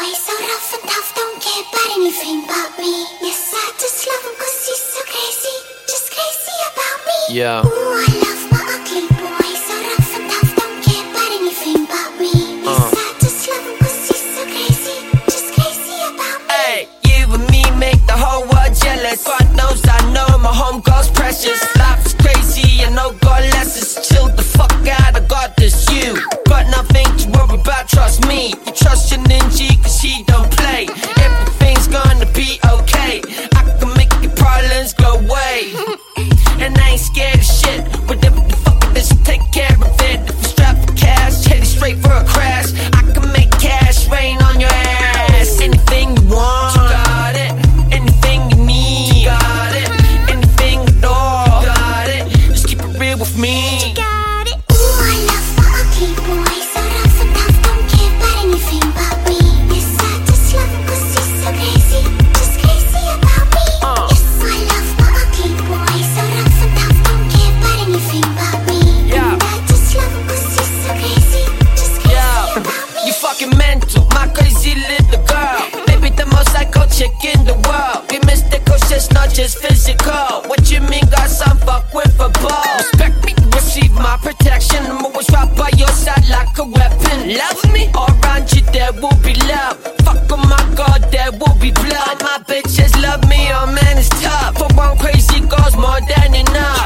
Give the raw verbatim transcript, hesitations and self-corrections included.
boy, so rough and tough, don't care about anything but me. Yes, I just love him cause he's so crazy, just crazy about me. Yeah. Ooh, I love my ugly boy, so rough and tough, don't care about anything but me. Yes, Uh. I just love him cause he's so crazy, just crazy about me. Hey, you and me make the whole world jealous. God knows I know my home girl's precious. Life's crazy, I know God lessons. Chill the fuck out, I got this. You got nothing to worry about, trust me. You trust your ninja cause she don't play. Everything's gonna be okay. I can make your problems go away. And I ain't scared of shit. Whatever the fuck it is, take care of it. If you strap for cash, headed straight for a crash. I can make cash rain on your ass. Anything you want, you got it. Anything you need, you got it. Anything at all, you got it. Just keep it real with me. You got it. Ooh, I love my ugly boy, so rough and tough, don't care about anything but me. Yes, I just love him cause he's so crazy, just crazy about me. Uh. Yes, I love my ugly boy, so rough and tough, don't care about anything but me. Yeah. And I just love him cause he's so crazy, just crazy Yeah, about me. you fucking mental, my crazy little girl. Maybe the most psycho chick in the world. Be mystical, shit's not just physical. What you mean, got some fuck with a ball? Respect me, receive my protection. I'm always right by your side like a weapon. Love me, all around you there will be love. Fuck, oh my God, there will be blood. My bitches love me, oh man, it's tough. For one crazy girl's more than enough.